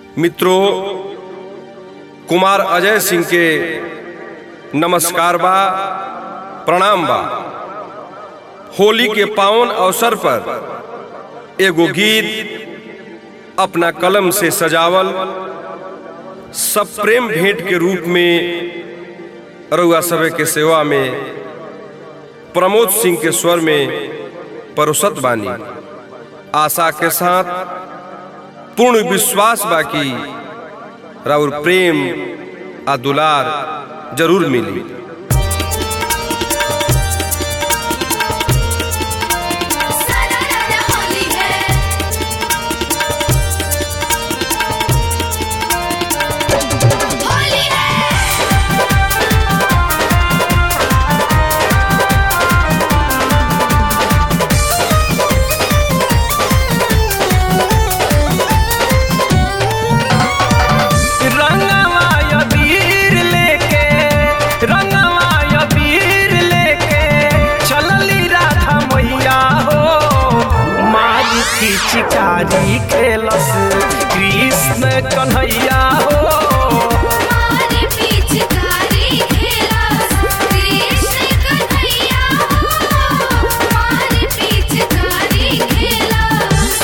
मित्रों, कुमार अजय सिंह के नमस्कार बा, प्रणाम बा। होली के पावन अवसर पर एगो गीत अपना कलम से सजावल सब प्रेम भेंट के रूप में रउआ सभे के सेवा में प्रमोद सिंह के स्वर में परोसत बानी। आशा के साथ पूर्ण विश्वास बाकी राउर प्रेम आ दुलार जरूर मिली। चिकारी खेलस कृष्ण कन्हैया हो, मारी पिचकारी खेलस कृष्ण कन्हैया हो, मारी पिचकारी खेलस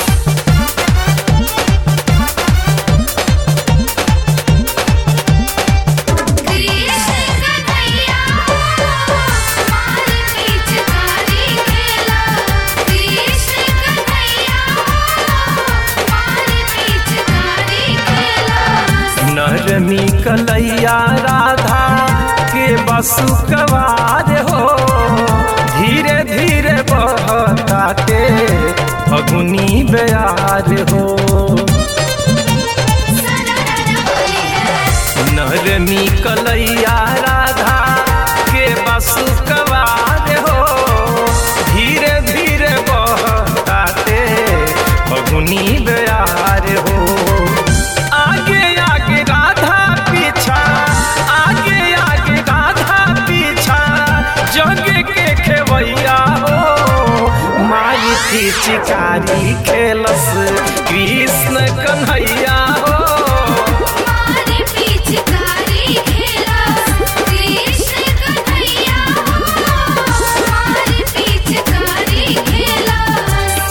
कृष्ण कन्हैया हो, मारी पिचकारी खेलस कृष्ण कन्हैया हो, मारी पिचकारी खेलस। नरमी कलैया राधा के बसुकवार हो, धीरे धीरे बहताते फगुनी बयार हो। नरमी कलैया राधा के बसुकवार हो, धीरे धीरे बहताते फगुनी बयार हो। आगे आगे राधा पीछा, आगे आगे राधा पीछा, जग के खेवैया हो, मारी पिचकारी खेलस कृष्ण कन्हैया हो, मारी पिचकारी खेलस कृष्ण कन्हैया हो, मारी पिचकारी खेलस।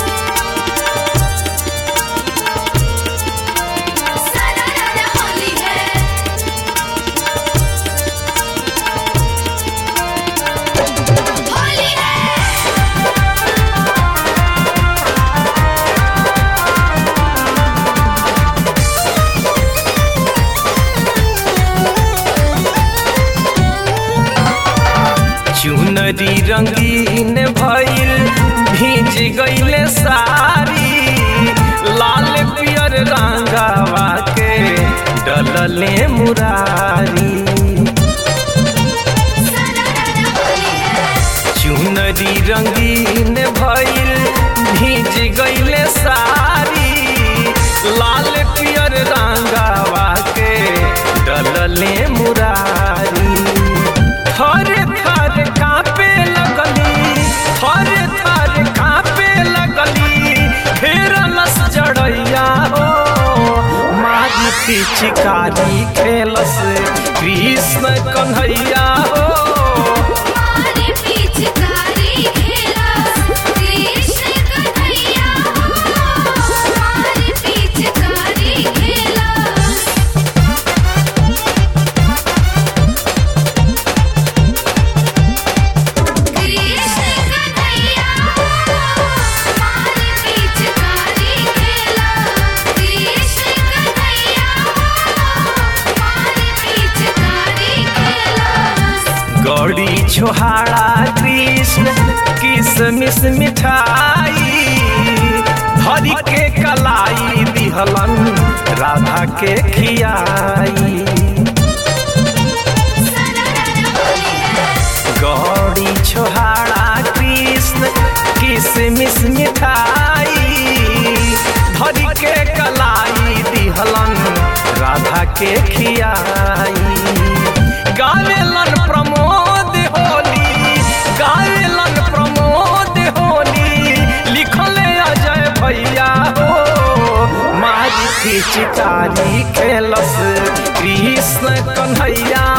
सरारा होली है, होली है। चुनरी रंगीन भइल भीज गईले सारी, लाल पियर रंगावा के डलले मुरारी। सरारा होली है, चुनरी रंगीन भइल भीज गईले सारी, लाल पियर रंगावा के डलले मुरारी। थर थर कांपे लगली, थर थर कांपे लगली, घेरलस जड़ैया हो, मारी पिचकारी खेलस कृष्ण कन्हैया हो, मारी पिचकारी खेलस कृष्ण कन्हैया हो, मारी पिचकारी खेलस। कृष्ण कन्हैया हो, मारी पिचकारी खेलस कृष्ण कन्हैया हो, मारी पिचकारी खेलस। गौड़ी छोहाड़ा कृष्ण किसमिस मिठाई, हरि के कलाई दिहलन राधा के खियाई। सरारा होली है, गौड़ी छोहाड़ा कृष्ण किसमिस मिठाई, हरि के कलाई दिहलन राधा के खियाई। गावेलन प्रमोद होली, गावेलन प्रमोद होली, लिखले अजय भैया हो, मारी पिचकारी खेलस कृष्ण कन्हैया